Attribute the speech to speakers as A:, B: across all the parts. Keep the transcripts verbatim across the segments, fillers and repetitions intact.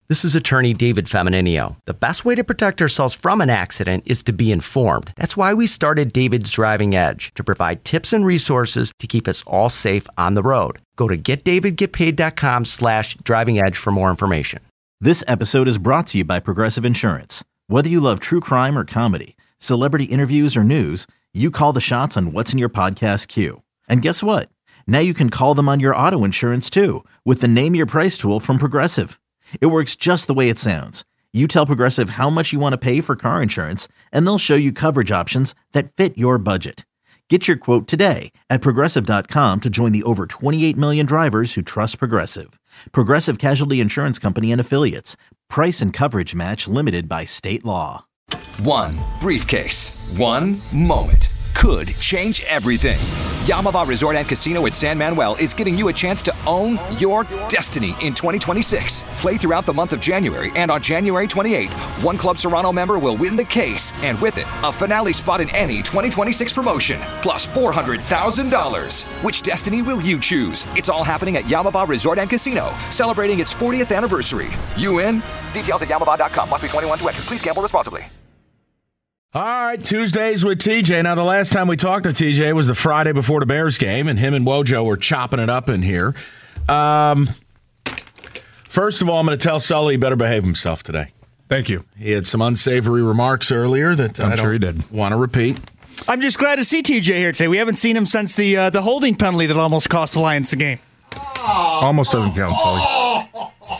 A: This is attorney David Femininio. The best way to protect ourselves from an accident is to be informed. That's why we started David's Driving Edge, to provide tips and resources to keep us all safe on the road. Go to getdavidgetpaid.com slash driving edge for more information.
B: This episode is brought to you by Progressive Insurance. Whether you love true crime or comedy, celebrity interviews or news, you call the shots on what's in your podcast queue. And guess what? Now you can call them on your auto insurance too, with the Name Your Price tool from Progressive. It works just the way it sounds. You tell Progressive how much you want to pay for car insurance, and they'll show you coverage options that fit your budget. Get your quote today at Progressive dot com to join the over twenty-eight million drivers who trust Progressive. Progressive Casualty Insurance Company and Affiliates. Price and coverage match limited by state law.
C: One briefcase, one moment could change everything. Yamava Resort and Casino at San Manuel is giving you a chance to own your destiny in twenty twenty-six. Play throughout the month of January, and on January twenty-eighth, one Club Serrano member will win the case, and with it, a finale spot in any twenty twenty-six promotion, plus four hundred thousand dollars. Which destiny will you choose? It's all happening at Yamava Resort and Casino, celebrating its fortieth anniversary. You in? Details at yamava dot com. Must be twenty-one to enter. Please gamble responsibly.
D: All right, Tuesdays with T J. Now, the last time we talked to T J was the Friday before the Bears game, and him and Wojo were chopping it up in here. Um, first of all, I'm going to tell Sully he better behave himself today.
E: Thank you.
D: He had some unsavory remarks earlier that
E: I'm
D: I
E: sure
D: don't
E: he did.
D: want to repeat.
F: I'm just glad to see T J here today. We haven't seen him since the uh, the holding penalty that almost cost the Lions the game.
E: Almost doesn't count, Sully.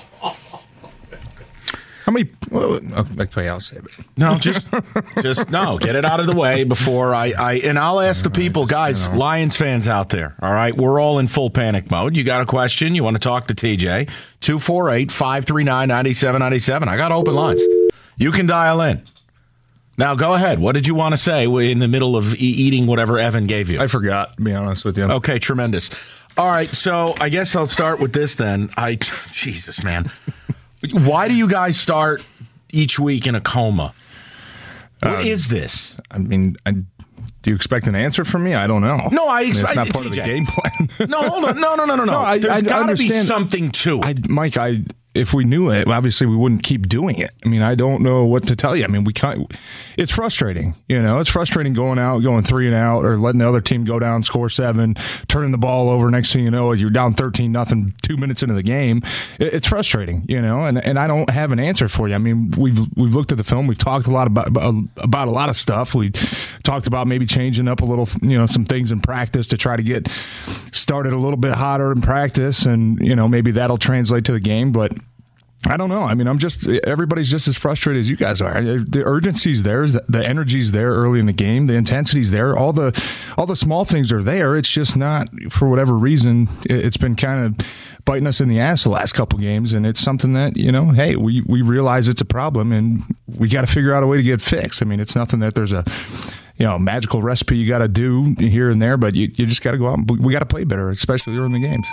E: How many? Well, okay, I'll save it.
D: No, just, just no. Get it out of the way before I, I and I'll ask the people, guys, Lions fans out there. All right, we're all in full panic mode. You got a question? You want to talk to T J? two four eight, five three nine, nine seven nine seven. I got open lines. You can dial in. Now, go ahead. What did you want to say in the middle of e- eating whatever Evan gave you?
E: I forgot, to be honest with you.
D: Okay, tremendous. All right, so I guess I'll start with this then. I, Jesus, man. Why do you guys start each week in a coma? What uh, is this?
E: I mean, I, do you expect an answer from me? I don't know.
D: No, I expect
E: I mean, it's not part
D: T J.
E: of the game plan.
D: no, hold on. No, no, no, no, no. no I, There's got to be something to it.
E: I, Mike, I if we knew it, obviously we wouldn't keep doing it. I mean, I don't know what to tell you. I mean, we can't. It's frustrating. You know, it's frustrating going out, going three and out, or letting the other team go down, score seven, turning the ball over. Next thing you know, you're down thirteen nothing two minutes into the game. It's frustrating, you know, and, and I don't have an answer for you. I mean, we've we've looked at the film. We've talked a lot about about a lot of stuff. We talked about maybe changing up a little, you know, some things in practice to try to get started a little bit hotter in practice, and you know, maybe that'll translate to the game, but I don't know. I mean, I'm just, everybody's just as frustrated as you guys are. The urgency's there, the energy's there early in the game, the intensity's there, all the all the small things are there. It's just not, for whatever reason, it's been kind of biting us in the ass the last couple games, and it's something that, you know, hey, we, we realize it's a problem, and we got to figure out a way to get fixed. I mean, it's nothing that there's a, you know, magical recipe you got to do here and there, but you, you just got to go out and we got to play better, especially during the games.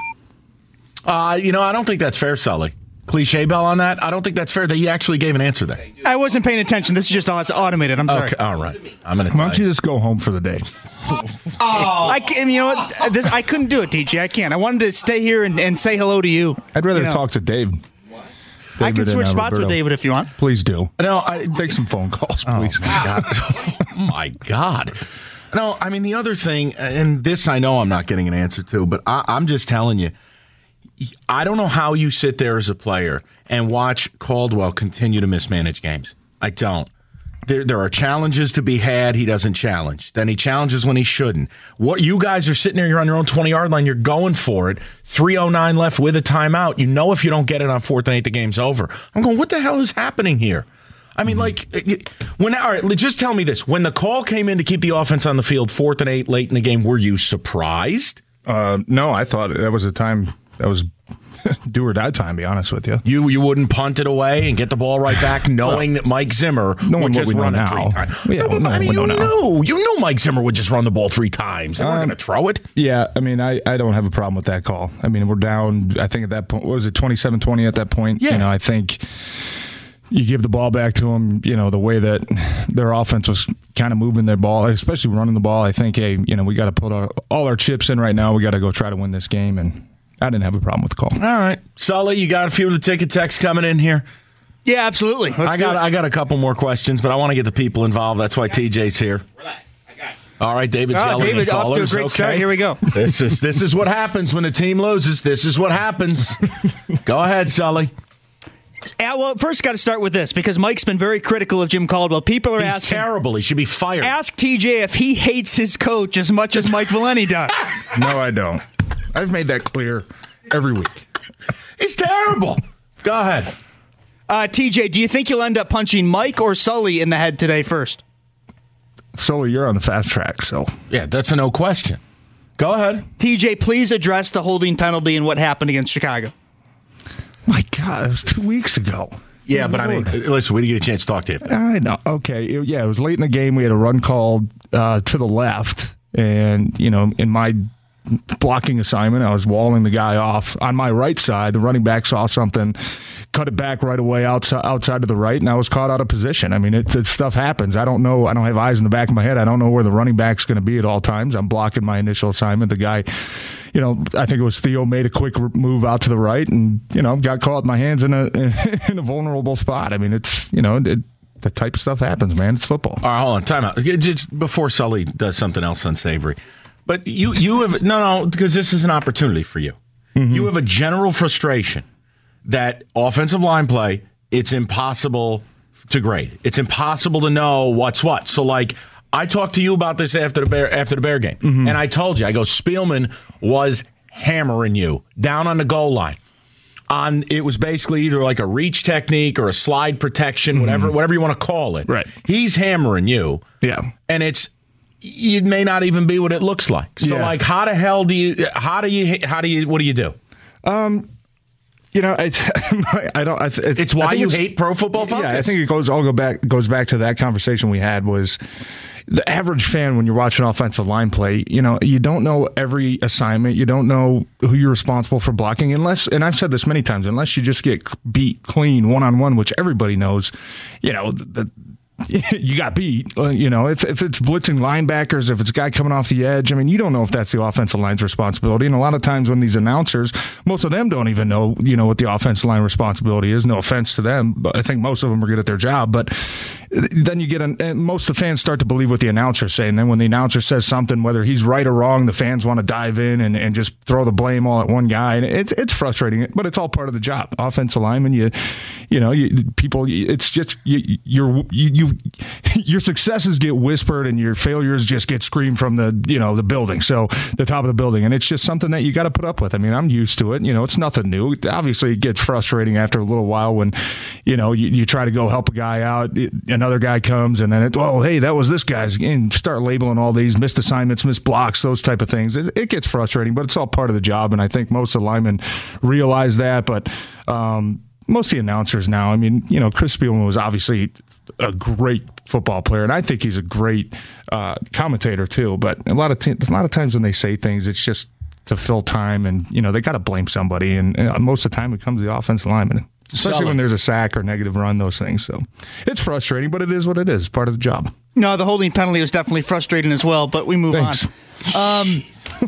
D: Uh, you know, I don't think that's fair, Sully. Cliche bell on that? I don't think that's fair that you actually gave an answer there.
F: I wasn't paying attention. This is just all it's automated. I'm sorry.
D: Okay, all right. I'm gonna.
E: Why don't you just go home for the day?
F: Oh, I can, you know what? This, I couldn't do it, D J. I can't. I wanted to stay here and, and say hello to you.
E: I'd rather
F: you know.
E: talk to Dave. David
F: I can switch spots Roberto. with David if you want.
E: Please do.
D: No, I
E: take some phone calls, please.
D: Oh my God. Oh my God. No, I mean the other thing, and this I know I'm not getting an answer to, but I, I'm just telling you. I don't know how you sit there as a player and watch Caldwell continue to mismanage games. I don't. There, there are challenges to be had. He doesn't challenge. Then he challenges when he shouldn't. What you guys are sitting there, you're on your own twenty-yard line, you're going for it. three oh nine left with a timeout. You know if you don't get it on fourth and eight, the game's over. I'm going, what the hell is happening here? I mean, like, when all right, just tell me this. When the call came in to keep the offense on the field, fourth and eight late in the game, were you surprised?
E: Uh, no, I thought that was a time that was do or die time, to be honest with you.
D: You you wouldn't punt it away and get the ball right back knowing well, that Mike Zimmer would just run it three times.
E: Yeah,
D: no,
E: no,
D: I mean, you
E: know,
D: knew, you knew Mike Zimmer would just run the ball three times. They weren't um, going to throw it.
E: Yeah, I mean, I, I don't have a problem with that call. I mean, we're down, I think at that point, what was it, twenty-seven twenty at that point?
D: Yeah.
E: You know, I think you give the ball back to them, you know, the way that their offense was kind of moving their ball, especially running the ball. I think, hey, you know, we got to put our, all our chips in right now. We got to go try to win this game, and I didn't have a problem with the call.
D: All right. Sully, you got a few of the ticket texts coming in here.
F: Yeah, absolutely. Let's
D: I got
F: do it.
D: I got a couple more questions, but I want to get the people involved. That's why T J's here.
G: Relax. I got you.
D: All right, David.
F: Oh, David, off to a great
D: okay.
F: start. Here we go.
D: This is this is what happens when a team loses. This is what happens. Go ahead, Sully.
F: Yeah, well, first got to start with this because Mike's been very critical of Jim Caldwell. People are
D: He's
F: asking.
D: terrible. He should be fired.
F: Ask T J if he hates his coach as much as Mike Valeni does.
E: No, I don't. I've made that clear every week.
D: He's terrible. Go ahead.
F: Uh, T J, do you think you'll end up punching Mike or Sully in the head today first?
E: Sully, you're on the fast track, so.
D: Yeah, that's a no question. Go ahead.
F: T J, please address the holding penalty and what happened against Chicago.
E: My God, it was two weeks ago.
D: Yeah, but I mean, listen, we didn't get a chance to talk to you.
E: I know. Okay. It- yeah, it was late in the game. We had a run called uh, to the left. And, you know, in my blocking assignment, I was walling the guy off. On my right side, the running back saw something, cut it back right away outside, outside to the right, and I was caught out of position. I mean, it, it stuff happens. I don't know. I don't have eyes in the back of my head. I don't know where the running back's going to be at all times. I'm blocking my initial assignment. The guy, you know, I think it was Theo, made a quick move out to the right and, you know, got caught in my hands in a in a vulnerable spot. I mean, it's, you know, it, the type of stuff happens, man. It's football.
D: All right, hold on. Time out. Just before Sully does something else unsavory. But you, you have, no, no, because this is an opportunity for you. Mm-hmm. You have a general frustration that offensive line play, it's impossible to grade. It's impossible to know what's what. So, like, I talked to you about this after the Bear, after the Bear game, mm-hmm. and I told you, I go, Spielman was hammering you down on the goal line. On it was basically either like a reach technique or a slide protection, whatever, mm-hmm. whatever you want to call it.
E: Right.
D: He's hammering you.
E: Yeah.
D: And it's it may not even be what it looks like. So,
E: yeah.
D: like, how the hell do you? How do you? How do you? What do you do?
E: Um. You know, I, I don't. I, it's,
D: it's why
E: I
D: you
E: it's,
D: hate Pro Football Focus.
E: Yeah, I think it goes. All go back goes back to that conversation we had. Was the average fan when you're watching offensive line play? You know, you don't know every assignment. You don't know who you're responsible for blocking unless. And I've said this many times. Unless you just get beat clean one on one, which everybody knows. You know the. You got beat, uh, you know, if, if it's blitzing linebackers, if it's a guy coming off the edge, I mean, you don't know if that's the offensive line's responsibility. And a lot of times when these announcers, most of them don't even know, you know, what the offensive line responsibility is. No offense to them, but I think most of them are good at their job. But then you get, an, and most of the fans start to believe what the announcers say. And then when the announcer says something, whether he's right or wrong, the fans want to dive in and, and just throw the blame all at one guy. And it's, it's frustrating, but it's all part of the job. Offensive lineman, you, you know, you, people, it's just, you, you're, you, you You, your successes get whispered and your failures just get screamed from the, you know, the building. So the top of the building. And it's just something that you got to put up with. I mean, I'm used to it. You know, it's nothing new. Obviously it gets frustrating after a little while when, you know, you, you try to go help a guy out. It, another guy comes and then it, oh, hey, that was this guy's, and start labeling all these missed assignments, missed blocks, those type of things. It, it gets frustrating, but it's all part of the job. And I think most of the linemen realize that, but, um, most of the announcers now, I mean, you know, Chris Spielman was obviously a great football player, and I think he's a great uh, commentator too. But a lot of t- a lot of times when they say things, it's just to fill time, and you know they got to blame somebody. And, and most of the time, it comes to the offensive lineman, especially Solid. when there's a sack or negative run, those things. So it's frustrating, but it is what it is. It's part of the job.
F: No, the holding penalty was definitely frustrating as well. But we move
E: Thanks.
F: on. Um,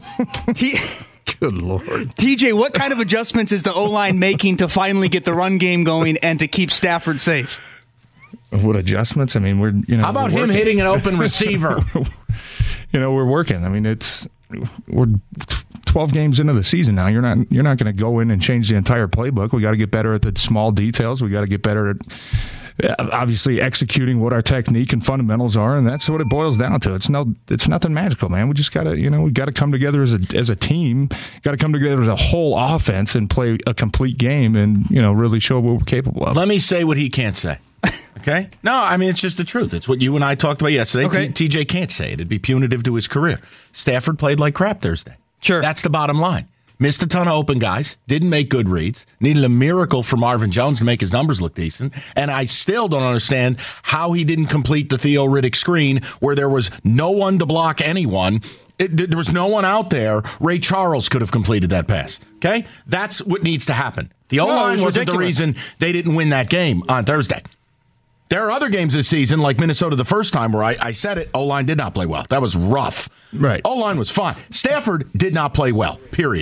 F: t-
E: Good Lord.
F: T J, what kind of adjustments is the O-line making to finally get the run game going and to keep Stafford safe?
E: What adjustments? I mean, we're, you know.
D: How about him hitting an open receiver?
E: You know, we're working. I mean, it's, we're twelve games into the season now. You're not, you're not going to go in and change the entire playbook. We got to get better at the small details. We got to get better at, obviously, executing what our technique and fundamentals are, and that's what it boils down to. It's no, it's nothing magical, man. We just gotta, you know, we got to come together as a as a team. Got to come together as a whole offense and play a complete game, and you know, really show what we're capable of.
D: Let me say what he can't say. Okay? No, I mean, it's just the truth. It's what you and I talked about yesterday.
F: Okay.
D: T- T J can't say it. It'd be punitive to his career. Stafford played like crap Thursday.
F: Sure.
D: That's the bottom line. Missed a ton of open guys. Didn't make good reads. Needed a miracle for Marvin Jones to make his numbers look decent. And I still don't understand how he didn't complete the Theo Riddick screen where there was no one to block anyone. It, there was no one out there. Ray Charles could have completed that pass. Okay? That's what needs to happen. The O-line
F: no,
D: wasn't
F: ridiculous.
D: the reason they didn't win that game on Thursday. There are other games this season, like Minnesota the first time, where I, I said it, O-line did not play well. That was rough.
E: Right.
D: O-line was fine. Stafford did not play well, period.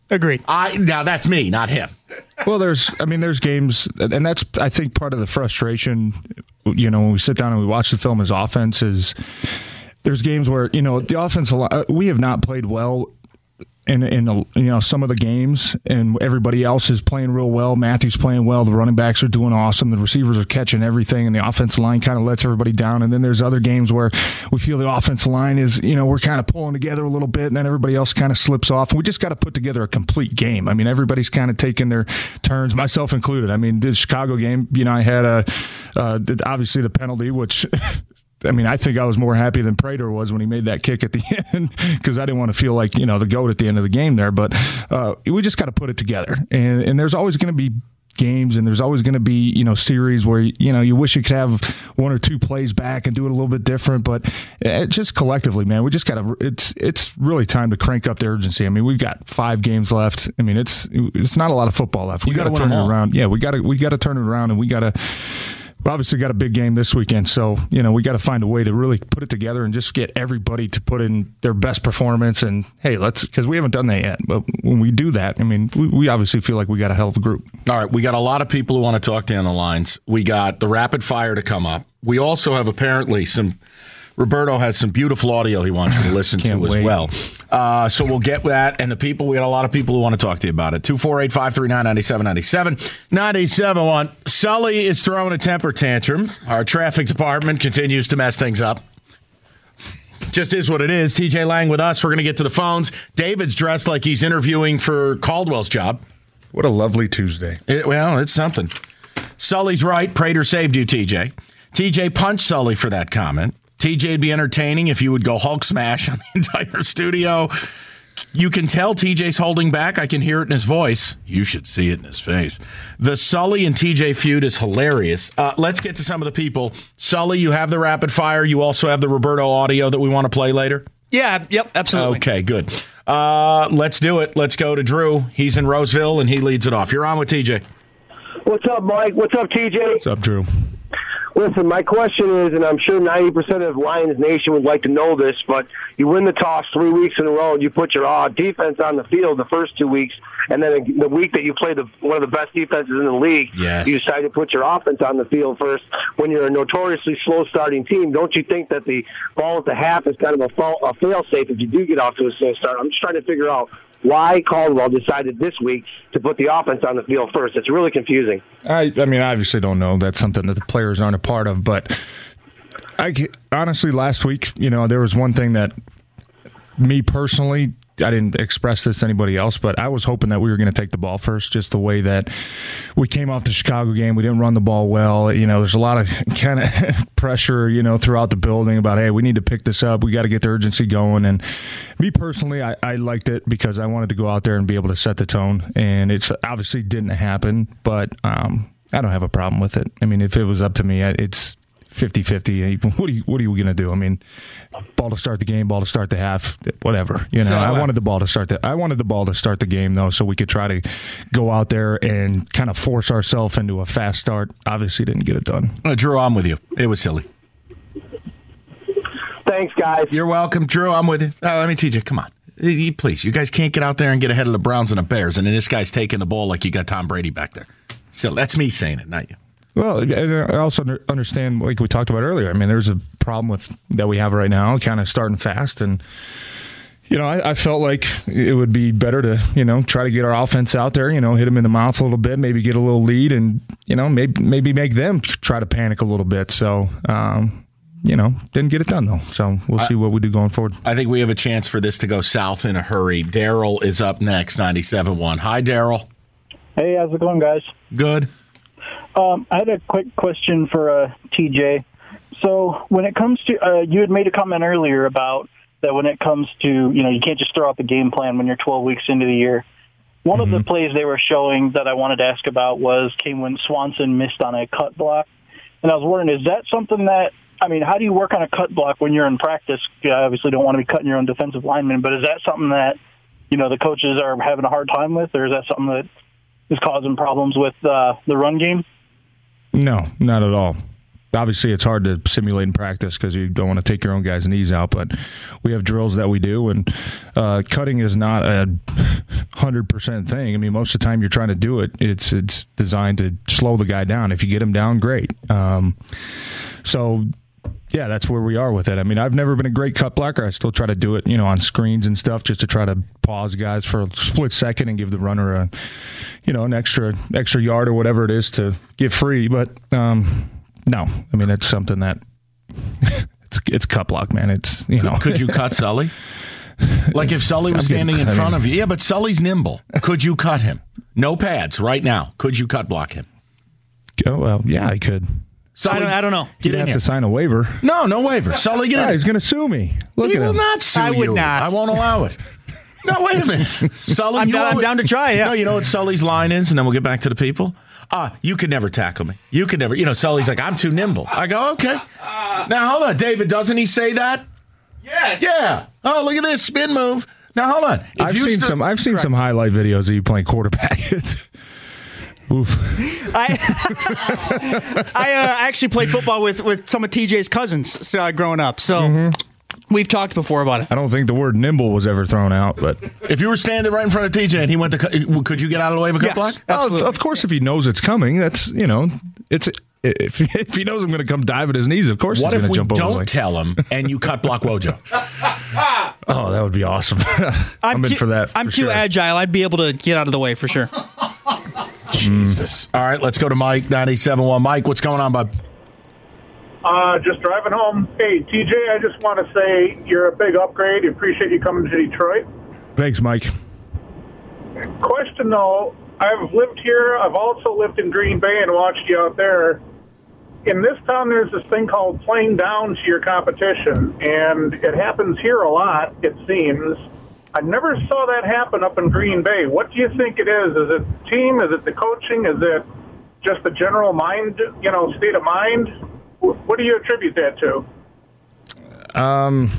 F: Agreed.
D: I now that's me, not him.
E: Well, there's, I mean, there's games, and that's, I think, part of the frustration, you know, when we sit down and we watch the film as offense is there's games where, you know, the offense, we have not played well in, in a, you know, some of the games, and everybody else is playing real well. Matthew's playing well. The running backs are doing awesome. The receivers are catching everything, and the offensive line kind of lets everybody down. And then there's other games where we feel the offensive line is, you know, we're kind of pulling together a little bit, and then everybody else kind of slips off. And we just got to put together a complete game. I mean, everybody's kind of taking their turns, myself included. I mean, the Chicago game, you know, I had a, uh, obviously the penalty, which I mean, I think I was more happy than Prater was when he made that kick at the end because I didn't want to feel like, you know, the GOAT at the end of the game there. But uh, we just got to put it together. And, and there's always going to be games and there's always going to be, you know, series where, you know, you wish you could have one or two plays back and do it a little bit different. But it just collectively, man, we just got to, it's it's really time to crank up the urgency. I mean, we've got five games left. I mean, it's it's not a lot of football left. We got to turn it around. Yeah, we got to we got to turn it around, and we got to. We obviously got a big game this weekend, so you know we got to find a way to really put it together and just get everybody to put in their best performance. And hey, let's because we haven't done that yet. But when we do that, I mean, we, we obviously feel like we got a hell of a group.
D: All right, we got a lot of people who want to talk to you on the lines. We got the rapid fire to come up. We also have apparently some. Roberto has some beautiful audio he wants you to listen to
E: wait.
D: as well. Uh, so we'll get that. And the people, we got a lot of people who want to talk to you about it. two four eight, five three nine, nine seven nine seven. nine seven one. Sully is throwing a temper tantrum. Our traffic department continues to mess things up. Just is what it is. T J Lang with us. We're going to get to the phones. David's dressed like he's interviewing for Caldwell's job.
E: What a lovely Tuesday.
D: It, well, it's something. Sully's right. Prater saved you, T J. T J punched Sully for that comment. T J'd be entertaining if you would go Hulk smash on the entire studio. You can tell T J's holding back. I can hear it in his voice. You should see it in his face. The Sully and T J feud is hilarious. Uh, let's get to some of the people. Sully, you have the rapid fire. You also have the Roberto audio that we want to play later?
F: Yeah, yep, absolutely.
D: Okay, good. Uh, let's do it. Let's go to Drew. He's in Roseville, and he leads it off. You're on with T J.
G: What's up, Mike? What's up, T J?
E: What's up, Drew?
G: Listen, my question is, and I'm sure ninety percent of Lions Nation would like to know this, but you win the toss three weeks in a row, and you put your uh, defense on the field the first two weeks, and then the week that you play the, one of the best defenses in the league,
D: yes.
G: you decide to put your offense on the field first when you're a notoriously slow-starting team. Don't you think that the ball at the half is kind of a, fall, a fail-safe if you do get off to a slow start? I'm just trying to figure out why Caldwell decided this week to put the offense on the field first. It's really confusing.
E: I, I mean, I obviously don't know. That's something that the players aren't a part of. But I honestly, last week, you know, there was one thing that me personally, I didn't express this to anybody else, but I was hoping that we were going to take the ball first, just the way that we came off the Chicago game. We didn't run the ball well. You know, there's a lot of kind of pressure, you know, throughout the building about, hey, we need to pick this up. We got to get the urgency going. And me personally, I, I liked it because I wanted to go out there and be able to set the tone. And it's obviously didn't happen, but um, I don't have a problem with it. I mean, if it was up to me, it's fifty-fifty. What are you what are you going to do? I mean, ball to start the game, ball to start the half, whatever. You know, so, I wanted the ball to start the I wanted the ball to start the game though, so we could try to go out there and kind of force ourselves into a fast start. Obviously didn't get it done.
D: Uh, Drew, I'm with you. It was silly.
G: Thanks, guys.
D: You're welcome, Drew. I'm with you. Uh, let me teach you. Come on. Please, you guys can't get out there and get ahead of the Browns and the Bears, and then this guy's taking the ball like you got Tom Brady back there. So that's me saying it, not you.
E: Well, I also understand, like we talked about earlier, I mean, there's a problem with that we have right now, kind of starting fast. And, you know, I, I felt like it would be better to, you know, try to get our offense out there, you know, hit them in the mouth a little bit, maybe get a little lead and, you know, maybe maybe make them try to panic a little bit. So, um, you know, didn't get it done, though. So we'll see what we do going forward.
D: I think we have a chance for this to go south in a hurry. Daryl is up next, ninety-seven point one. Hi, Daryl.
H: Hey, how's it going, guys?
D: Good.
H: Um, I had a quick question for uh, T J. So when it comes to, uh, you had made a comment earlier about that when it comes to, you know, you can't just throw out the game plan when you're twelve weeks into the year. One mm-hmm. of the plays they were showing that I wanted to ask about was came when Swanson missed on a cut block. And I was wondering, is that something that, I mean, how do you work on a cut block when you're in practice? You obviously don't want to be cutting your own defensive lineman, but is that something that, you know, the coaches are having a hard time with, or is that something that is causing problems with uh, the run game?
E: No, not at all. obviously it's hard to simulate in practice because you don't want to take your own guys' knees out, but we have drills that we do, and uh, cutting is not a one hundred percent thing. I mean, most of the time you're trying to do it, it's it's designed to slow the guy down. If you get him down, great. Um, so, yeah, that's where we are with it. I mean, I've never been a great cut blocker. I still try to do it, you know, on screens and stuff just to try to pause guys for a split second and give the runner a, you know, an extra extra yard or whatever it is to get free. But, um no, I mean, it's something that it's it's cut block, man. It's, you know.
D: Could, could you cut Sully? Like if Sully was standing in front of you. Yeah, but Sully's nimble. Could you cut him? No pads right now. Could you cut block him?
E: Oh, well, yeah, I could.
F: Sully, I, don't, I don't know.
E: You'd have here. to sign a waiver.
D: No, no waiver. Sully, get
E: yeah,
D: in.
E: He's going to sue me. Look
D: he
E: at
D: will
E: him.
D: not sue
F: I
D: you.
F: would not.
D: I won't allow it. No, wait a minute. Sully,
F: I'm,
D: you
F: down, I'm down to try, yeah.
D: No, you know what Sully's line is, and then we'll get back to the people? Ah, you could never tackle me. You could never. You know, Sully's like, I'm too nimble. I go, okay. Now, hold on. David, doesn't he say that?
F: Yes.
D: Yeah. Oh, look at this spin move. Now, hold on. If
E: I've
D: you
E: seen
D: start,
E: some I've seen
D: correct.
E: some highlight videos of you playing quarterback. It's, oof.
F: I I uh, actually played football with, with some of T J's cousins uh, growing up, so mm-hmm. we've talked before about it.
E: I don't think the word nimble was ever thrown out, but
D: if you were standing right in front of T J and he went to, cut, could you get out of the way of a cut
F: yes,
D: block?
E: Oh, of course, if he knows it's coming, that's, you know, it's if, if he knows I'm going to come dive at his knees, of course
D: what
E: he's going to jump over.
D: What if we
E: the
D: don't tell him and you cut block Wojo?
E: Oh, that would be awesome. I'm, I'm
F: too,
E: in for that. For
F: I'm too
E: sure.
F: agile. I'd be able to get out of the way for sure.
D: Jesus. All right, let's go to Mike, ninety-seven point one. Mike, what's going on, bud?
I: Uh, just driving home. Hey, T J, I just want to say you're a big upgrade. I appreciate you coming to Detroit.
E: Thanks, Mike.
I: Question, though. I've lived here. I've also lived in Green Bay and watched you out there. In this town, there's this thing called playing down to your competition, and it happens here a lot, it seems. I never saw that happen up in Green Bay. What do you think it is? Is it the team? Is it the coaching? Is it just the general mind, you know, state of mind? What do you attribute that to?
E: Um,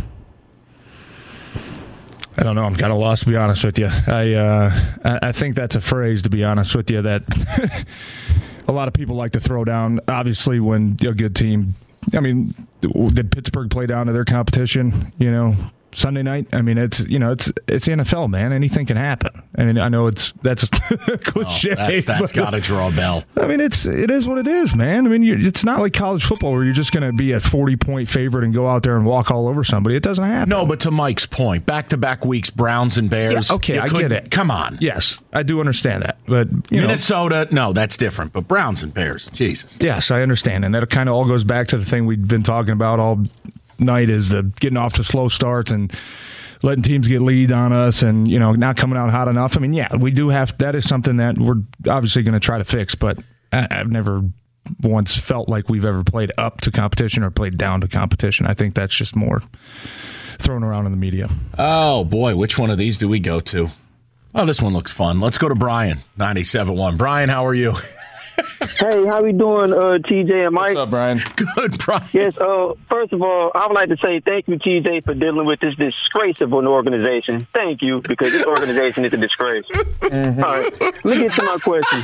E: I don't know. I'm kind of lost, to be honest with you. I uh, I think that's a phrase, to be honest with you, that a lot of people like to throw down. Obviously, when a good team, I mean, did Pittsburgh play down to their competition, you know, Sunday night? I mean, it's, you know, it's it's the N F L, man. Anything can happen. I mean, I know it's that's a cliche.
D: Oh, that's that's got to draw a bell.
E: I mean, it's it is what it is, man. I mean, you, it's not like college football where you're just going to be a forty point favorite and go out there and walk all over somebody. It doesn't happen.
D: No, but to Mike's point, back to back weeks, Browns and Bears.
E: Yeah, okay, I get it.
D: Come on.
E: Yes, I do understand that, but you
D: Minnesota,
E: know,
D: no, that's different. But Browns and Bears, Jesus.
E: Yes, I understand, and that kind of all goes back to the thing we've been talking about all night: is the getting off to slow starts and letting teams get lead on us, and, you know, not coming out hot enough. I mean, yeah, we do have, that is something that we're obviously going to try to fix, but I, I've never once felt like we've ever played up to competition or played down to competition. I think that's just more thrown around in the media.
D: Oh, boy, which one of these do we go to? Oh, this one looks fun. Let's go to Brian, ninety-seven point one. Brian, how are you?
J: Hey, how we doing, uh, T J and Mike?
E: What's up, Brian?
D: Good, Brian.
J: Yes, uh, first of all, I would like to say thank you, T J, for dealing with this disgrace of an organization. Thank you, because this organization is a disgrace. Mm-hmm. All right, let me get to my question.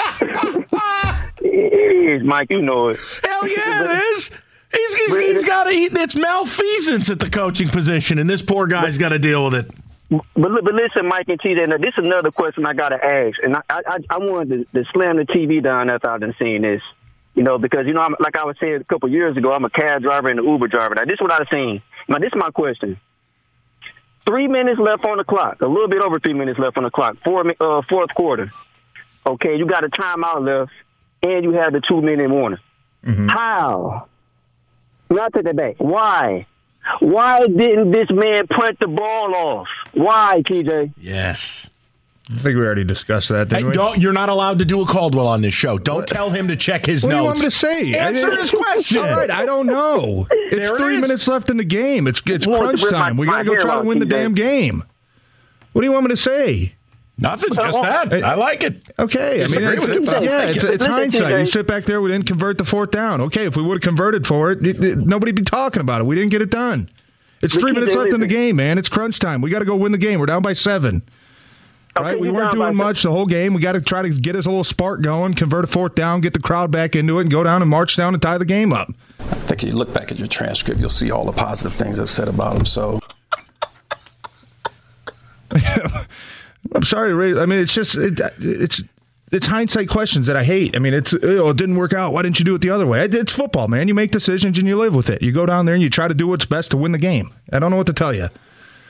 J: It is, Mike, you know it.
D: Hell yeah, it is. He's, he's, he's got to eat. It's malfeasance at the coaching position, and this poor guy's got to deal with it.
J: But, but listen, Mike and T J, now this is another question I got to ask. And I, I, I wanted to, to slam the T V down after I've been seeing this. You know, because, you know, I'm, like I was saying a couple of years ago, I'm a cab driver and an Uber driver. Now, this is what I've seen. Now, this is my question. Three minutes left on the clock, a little bit over three minutes left on the clock, four, uh, fourth quarter. Okay, you got a timeout left, and you have the two-minute warning. Mm-hmm. How? Not take that back. Why? Why didn't this man punt the ball off? Why, T J?
D: Yes.
E: I think we already discussed that, didn't
D: hey,
E: we?
D: Don't, you're not allowed to do a Caldwell on this show. Don't what? Tell him to check his
E: what
D: notes.
E: What do you want me to say?
D: Answer his question.
E: All right, I don't know. It's
D: there
E: three
D: it
E: minutes left in the game. It's it's crunch time. We got to go try to win the damn game. What do you want me to say?
D: Nothing, just that. I like it.
E: Okay, I mean, it's,
D: with it,
E: yeah,
D: like
E: it's,
D: it.
E: it's hindsight. You sit back there, we didn't convert the fourth down. Okay, if we would have converted for it, it, it nobody'd be talking about it. We didn't get it done. It's three minutes left in the game, man. It's crunch time. We got to go win the game. We're down by seven. right?
G: Okay,
E: We
G: you
E: weren't
G: down
E: doing
G: by-
E: much the whole game. We got to try to get us a little spark going, convert a fourth down, get the crowd back into it, and go down and march down and tie the game up.
K: I think if you look back at your transcript, you'll see all the positive things I've said about him. So,
E: I'm sorry, Ray. I mean, it's just it, it's it's hindsight questions that I hate. I mean, it's oh, it didn't work out. Why didn't you do it the other way? It's football, man. You make decisions and you live with it. You go down there and you try to do what's best to win the game. I don't know what to tell you.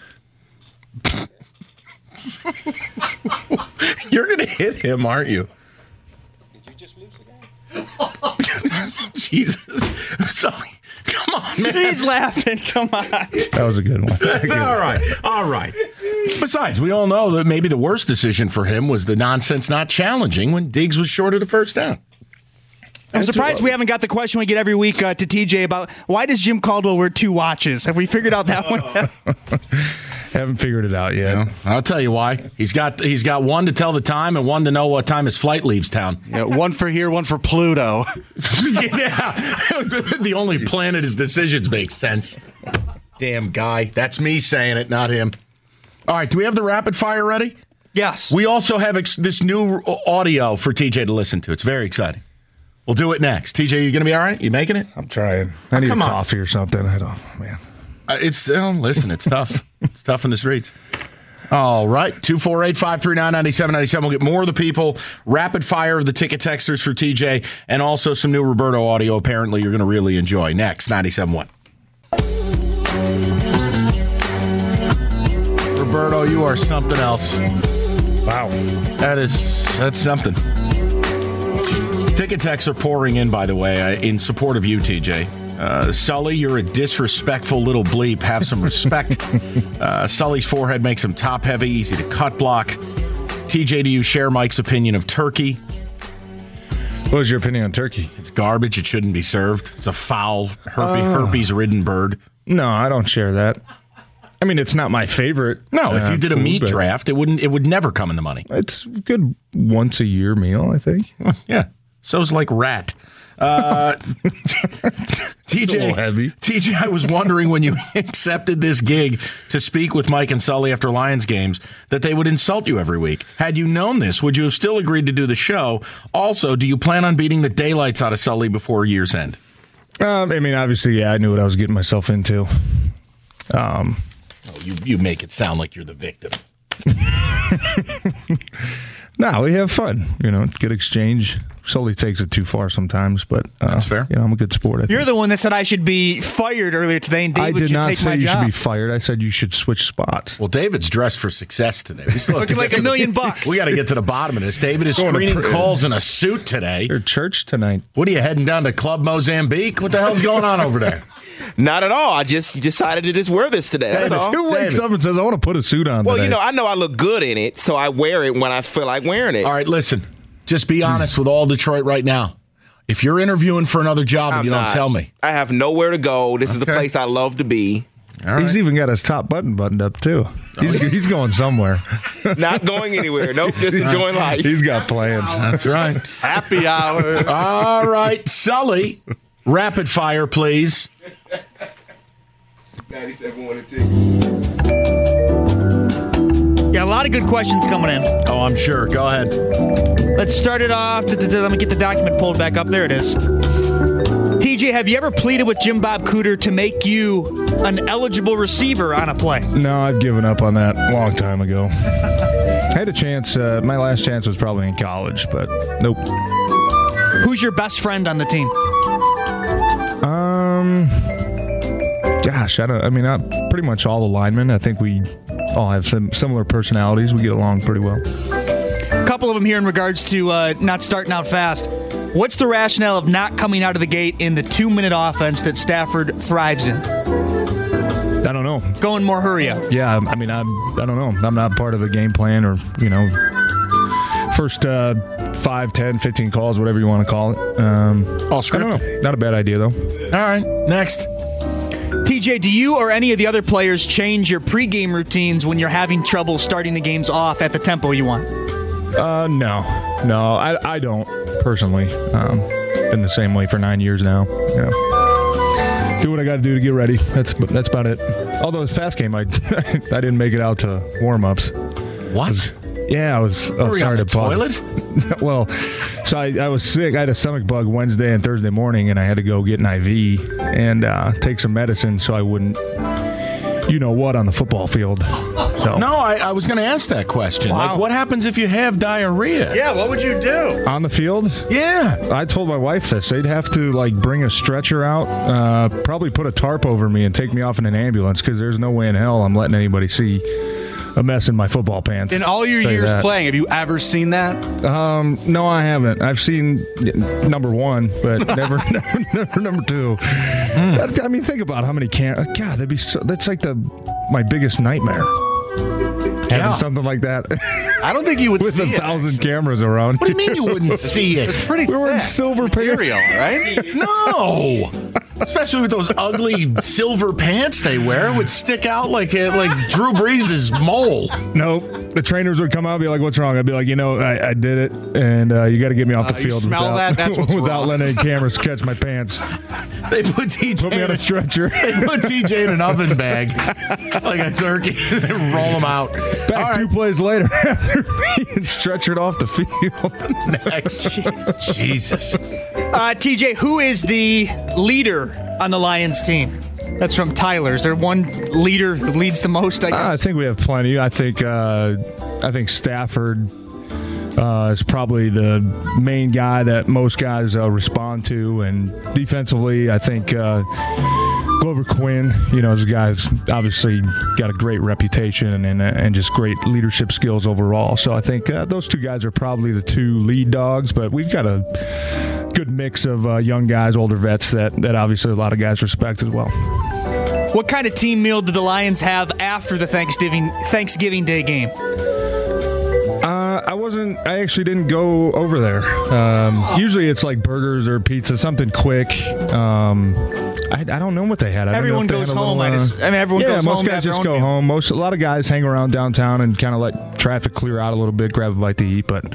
D: You're going to hit him, aren't you? Did you just lose the game? Jesus. So, come on, man.
F: He's laughing. Come on.
E: That was a good one.
D: all right. All right. Besides, we all know that maybe the worst decision for him was the nonsense not challenging when Diggs was short of the first down.
F: I'm surprised we haven't got the question we get every week uh, to T J about why does Jim Caldwell wear two watches? Have we figured out that one?
E: Haven't figured it out yet.
D: Yeah, I'll tell you why. He's got he's got one to tell the time and one to know what time his flight leaves town.
L: Yeah, one for here, one for Pluto.
D: Yeah, the only planet his decisions make sense. Damn guy. That's me saying it, not him. All right, do we have the rapid fire ready?
F: Yes.
D: We also have ex- this new audio for T J to listen to. It's very exciting. We'll do it next. T J, you going to be all right? You making it?
E: I'm trying. I need
D: oh,
E: a coffee on. or something. I don't, man.
D: Uh, it's uh, listen, it's tough. It's tough in the streets. All right, two four eight, five three nine, nine seven nine seven. We'll get more of the people. Rapid fire of the ticket texters for T J, and also some new Roberto audio. Apparently, you're going to really enjoy. Next, ninety-seven point one. Roberto, you are something else.
E: Wow,
D: that is that's something. Ticket texts are pouring in, by the way, uh, in support of you, T J. Uh, Sully, you're a disrespectful little bleep. Have some respect. uh, Sully's forehead makes him top-heavy, easy to cut block. T J, do you share Mike's opinion of turkey?
E: What was your opinion on turkey?
D: It's garbage. It shouldn't be served. It's a foul, herpes,
E: uh,
D: herpes-ridden bird.
E: No, I don't share that. I mean, it's not my favorite.
D: No, if
E: uh,
D: you did a
E: food,
D: meat draft, it wouldn't. It would never come in the money.
E: It's a good once-a-year meal, I think.
D: Yeah, so's like rat. Uh, T J,
E: heavy.
D: T J, I was wondering when you accepted this gig to speak with Mike and Sully after Lions games that they would insult you every week. Had you known this, would you have still agreed to do the show? Also, do you plan on beating the daylights out of Sully before year's end?
E: Um, I mean, obviously, yeah, I knew what I was getting myself into. Um,
D: oh, you you make it sound like you're the victim.
E: No, we have fun. You know, good exchange. Sully takes it too far sometimes, but uh,
D: that's fair.
E: You know, I'm a good sport. I
F: You're
E: think.
F: the one that said I should be fired earlier today, and David
E: I did
F: should
E: not
F: take
E: say
F: my
E: you
F: job.
E: should be fired. I said you should switch spots.
D: Well, David's dressed for success today. We still have
F: Looking
D: to
F: like
D: get
F: a
D: to
F: million
D: the,
F: bucks.
D: We got to get to the bottom of this. David is
E: Going to
D: screening
E: pr-
D: calls in a suit today.
E: Your church tonight.
D: What are you heading down to Club Mozambique? What the hell's going on over there?
M: Not at all. I just decided to just wear this today. That's all.
E: Who wakes up and says, I want to put a suit on
M: Well,
E: today?
M: you know, I know I look good in it, so I wear it when I feel like wearing it.
D: All right, listen. Just be honest with all Detroit right now. If you're interviewing for another job and
M: I'm
D: you don't
M: not.
D: tell me.
M: I have nowhere to go. This is the
D: Okay.
M: place I love to be.
D: All right.
E: He's even got his top button buttoned up, too. He's, he's going somewhere.
M: Not going anywhere. Nope, just enjoying life.
E: He's got plans.
D: That's right.
M: Happy hour.
D: All right, Sully, rapid fire, please.
M: ninety-seven one and two.
F: Yeah, a lot of good questions coming in.
D: Oh, I'm sure. Go ahead.
F: Let's start it off. Let me get the document pulled back up. There it is. T J, have you ever pleaded with Jim Bob Cooter to make you an eligible receiver on a play?
E: No, I've given up on that a long time ago. I had a chance. Uh, my last chance was probably in college, but nope.
F: Who's your best friend on the team?
E: Um, gosh, I don't. I mean, I, pretty much all the linemen. I think we all have some similar personalities. We get along pretty well.
F: A couple of them here in regards to uh, not starting out fast. What's the rationale of not coming out of the gate in the two-minute offense that Stafford thrives in?
E: I don't know.
F: Going more hurry up.
E: Yeah, I mean, I'm, I don't know. I'm not part of the game plan or, you know, first uh, five, ten, fifteen calls, whatever you want to call it. Um,
D: All scripted.
E: I don't know. Not a bad idea, though.
D: All right, next.
F: T J, do you or any of the other players change your pregame routines when you're having trouble starting the games off at the tempo you want?
E: Uh, no. No, I, I don't, personally. Um, been the same way for nine years now. Yeah. Do what I got to do to get ready. That's that's about it. Although this past game, I I didn't make it out to warm-ups.
D: What?
E: Yeah, I was oh,
D: Were
E: sorry
D: you on
E: to
D: the
E: pause.
D: toilet?
E: Well, so I, I was sick. I had a stomach bug Wednesday and Thursday morning, and I had to go get an I V and uh, take some medicine so I wouldn't, you know what, on the football field. So
D: No, I, I was going to ask that question.
F: Wow.
D: Like, what happens if you have diarrhea?
F: Yeah, what would you do?
E: on the field,
D: Yeah.
E: I told my wife this. They'd have to like bring a stretcher out, uh, probably put a tarp over me and take me off in an ambulance because there's no way in hell I'm letting anybody see a mess in my football pants.
L: In all your
E: Tell you
L: years
E: that.
L: playing, have you ever seen that?
E: Um, no, I haven't. I've seen number one, but never, never, never number two.
D: Mm.
E: I mean, think about how many can. God, that'd be so. That's like the my biggest nightmare. Having
D: Yeah.
E: something like that
L: I don't think you would
E: with
L: see
E: a
L: it.
E: thousand cameras around.
D: What do you mean you wouldn't see it?
L: It's pretty
E: We were in
L: thick
E: silver
L: material, right?
D: No. Especially with those ugly silver pants they wear, it would stick out like a, like Drew Brees' mole.
E: Nope. The trainers would come out and be like, "What's wrong?" I'd be like, "You know, I, I did it, and uh, you got to get me off the
L: Uh, you
E: field
L: smell
E: without,
L: that? That's what's
E: without
L: wrong.
E: letting any cameras catch my pants.
D: They put T J
E: Put me on
D: in
E: a stretcher."
D: They put T J in an oven bag like a turkey and roll him out.
E: Back
D: All
E: two
D: right,
E: plays later after being stretchered off the field.
D: next. Jesus.
F: Uh, T J, who is the leader on the Lions team? That's from Tyler. Is there one leader that leads the most, I guess?
E: I think we have plenty. I think uh, I think Stafford uh, is probably the main guy that most guys uh, respond to, and defensively, I think uh, Glover Quinn. You know, this guy's obviously got a great reputation and and, and just great leadership skills overall. So I think uh, those two guys are probably the two lead dogs. But we've got a good mix of uh, young guys, older vets that that obviously a lot of guys respect as well.
F: What kind of team meal do the Lions have after the Thanksgiving Thanksgiving Day game?
E: Uh, I wasn't. I actually didn't go over there. Um, usually, it's like burgers or pizza, something quick. Um, I, I don't know what they had. I don't know
F: Everyone
E: if they
F: goes
E: had a
F: home.
E: little,
F: I, just, I mean, everyone
E: yeah,
F: goes
E: most
F: home. to
E: guys
F: have their
E: just
F: own
E: go
F: meal.
E: home. Most a lot of guys hang around downtown and kind of let traffic clear out a little bit, grab a bite to eat. But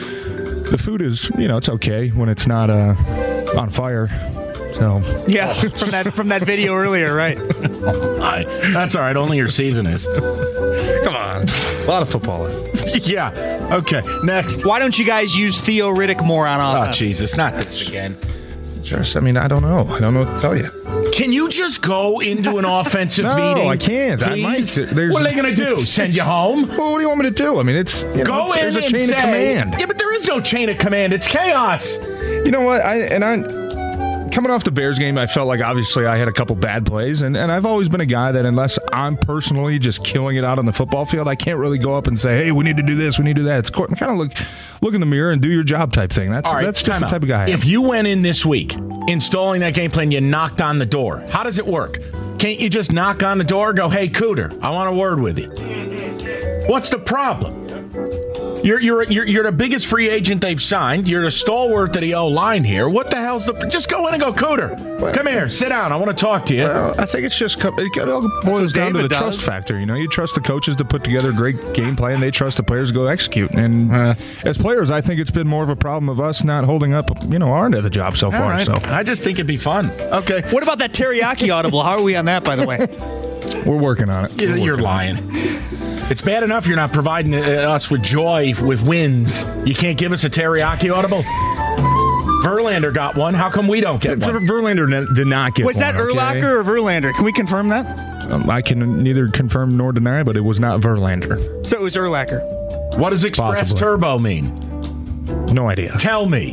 E: the food is, you know, it's okay when it's not uh, on fire. So
F: Yeah, from that from that video earlier, right?
D: I, that's all right. Only your season is.
E: come on, a lot of football.
D: Yeah. Okay. Next.
F: Why don't you guys use Theo Riddick more on
D: Oh,
F: offense?
D: Jesus. Not this again.
E: Just, I mean, I don't know. I don't know what to tell you.
D: Can you just go into an offensive
E: No,
D: meeting?
E: I can't. I
D: please?
E: might. There's-
D: What are they going to do? Send you home?
E: Well, what do you want me to do? I mean, it's you know,
D: Go
E: it's,
D: in
E: there's a
D: and
E: chain
D: say,
E: of command.
D: Yeah, but there is no chain of command. It's chaos.
E: You know what? I and I coming off the Bears game, I felt like obviously I had a couple bad plays, and, and I've always been a guy that unless I'm personally just killing it out on the football field, I can't really go up and say, "Hey, we need to do this, we need to do that." It's kind of look look in the mirror and do your job type thing. That's
D: All right,
E: that's just
D: time
E: the
D: out.
E: type of guy I am.
D: If you went in this week installing that game plan, you knocked on the door. How does it work? Can't you just knock on the door, go, "Hey, Cooter, I want a word with you"? What's the problem? You're you're you're you're the biggest free agent they've signed. You're the stalwart of the O line here. What the hell's the? Just go in and go, Cooter. Come here, sit down. I want to talk to you.
E: Well, I think it's just it all boils down to the
L: David does.
E: trust factor. You know, you trust the coaches to put together a great game plan. They trust the players to go execute. And uh, as players, I think it's been more of a problem of us not holding up, you know, our end of the job so
D: All
E: far.
D: right.
E: So
D: I just think it'd be fun. Okay.
F: What about that teriyaki audible? How are we on that, by the way?
E: we're working on it.
D: Yeah,
E: We're
D: you're
E: working on
D: lying. It's bad enough you're not providing uh, us with joy with wins. You can't give us a teriyaki audible? Verlander got one. How come we don't get
E: it. Ver-
D: one?
E: Verlander ne- did not get
F: Was
E: one.
F: that
E: okay?
F: Urlacher or Verlander? Can we confirm that?
E: Um, I can neither confirm nor deny, but it was not Verlander.
F: So it was Urlacher.
D: What does Express
E: Possibly.
D: Turbo mean?
E: No idea.
D: Tell me.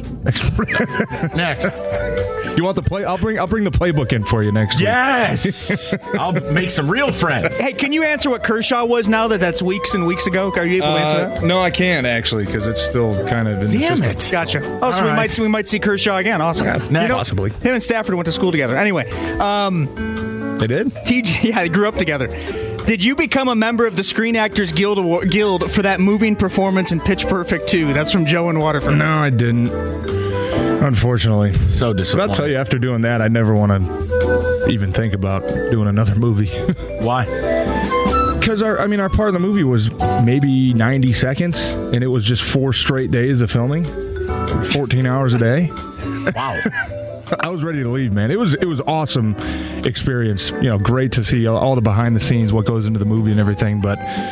D: Next.
E: You want the play? I'll bring. I'll bring the playbook in for you next
D: Yes. I'll make some real friends.
F: Hey, can you answer what Kershaw was now that that's weeks and weeks ago? Are you able to answer that?
E: week. No, I can't actually because it's still kind of in
D: Damn
E: the
D: it.
E: system.
F: Gotcha. Oh, so
D: All
F: we
D: right.
F: might we might see Kershaw again. Awesome.
E: Yeah,
F: You know,
E: possibly.
F: Him and Stafford went to school together. Anyway, um,
E: They did.
F: T J, yeah, they grew up together. Did you become a member of the Screen Actors Guild Award, Guild for that moving performance in Pitch Perfect two? That's from Joe in Waterford.
E: No, I didn't. Unfortunately.
D: So
E: But
D: disappointed.
E: I'll tell you, after doing that, I never want to even think about doing another movie.
D: Why?
E: Because our, I mean, our part of the movie was maybe ninety seconds, and it was just four straight days of filming, fourteen hours a day.
D: Wow.
E: I was ready to leave, man. It was it was awesome experience. You know, great to see all the behind the scenes, what goes into the movie and everything. But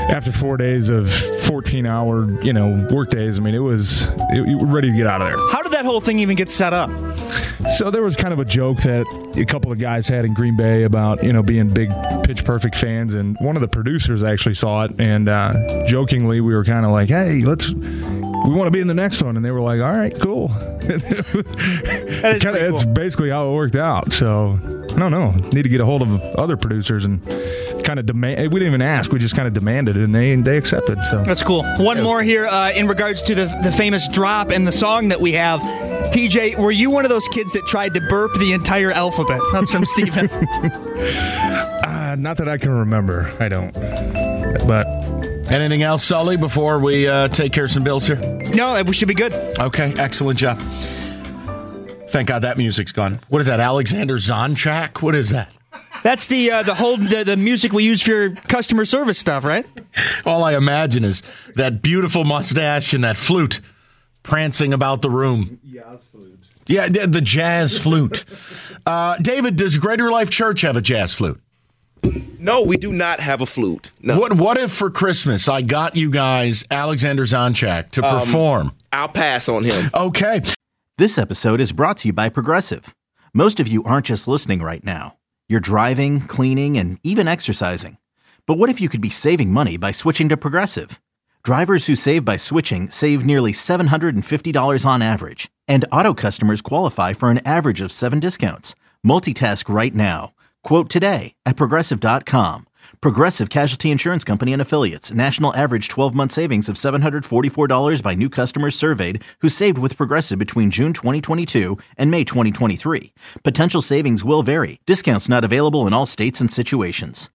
E: after four days of fourteen hour, you know, work days, I mean, it was it, we were ready to get out of there.
F: How did that whole thing even get set up?
E: So there was kind of a joke that a couple of guys had in Green Bay about, you know, being big Pitch Perfect fans, and one of the producers actually saw it, and uh, jokingly we were kind of like, hey, let's, we want to be in the next one, and they were like, all right, cool.
F: That is
E: kinda,
F: pretty
E: It's
F: cool.
E: basically how it worked out. So I don't know. Need to get a hold of other producers and kind of demand. We didn't even ask. We just kind of demanded it, and they they accepted. So
F: That's cool. One more here uh, in regards to the the famous drop and the song that we have. T J, were you one of those kids that tried to burp the entire alphabet? That's from Steven.
E: uh, not that I can remember. I don't. But
D: anything else, Sully, before we uh, take care of some bills here?
F: No, we should be good.
D: Okay, excellent job. Thank God that music's gone. What is that, Alexander Zonchak? What is that?
F: That's the uh, the whole the, the music we use for your customer service stuff, right?
D: All I imagine is that beautiful mustache and that flute prancing about the room. Jazz flute. Yeah, the, the jazz flute. Uh, David, does Greater Life Church have a jazz flute?
M: No, we do not have a flute. No.
D: What What if for Christmas I got you guys Alexander Zonchak to
M: Um,
D: perform?
M: I'll pass on him.
D: Okay.
B: This episode is brought to you by Progressive. Most of you aren't just listening right now. You're driving, cleaning, and even exercising. But what if you could be saving money by switching to Progressive? Drivers who save by switching save nearly seven hundred fifty dollars on average. And auto customers qualify for an average of seven discounts. Multitask right now. Quote today at Progressive dot com. Progressive Casualty Insurance Company and Affiliates. National average twelve-month savings of seven hundred forty-four dollars by new customers surveyed who saved with Progressive between June twenty twenty-two and May twenty twenty-three. Potential savings will vary. Discounts not available in all states and situations.